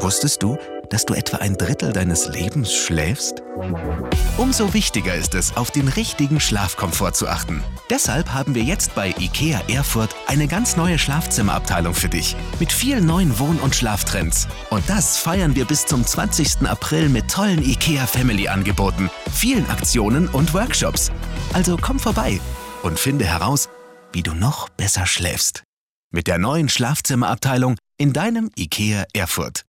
Wusstest du, dass du etwa ein Drittel deines Lebens schläfst? Umso wichtiger ist es, auf den richtigen Schlafkomfort zu achten. Deshalb haben wir jetzt bei IKEA Erfurt eine ganz neue Schlafzimmerabteilung für dich. Mit vielen neuen Wohn- und Schlaftrends. Und das feiern wir bis zum 20. April mit tollen IKEA Family Angeboten, vielen Aktionen und Workshops. Also komm vorbei und finde heraus, wie du noch besser schläfst. Mit der neuen Schlafzimmerabteilung in deinem IKEA Erfurt.